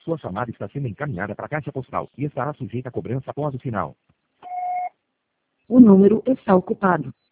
Sua chamada está sendo encaminhada para a caixa postal e estará sujeita a cobrança após o sinal. O número está ocupado.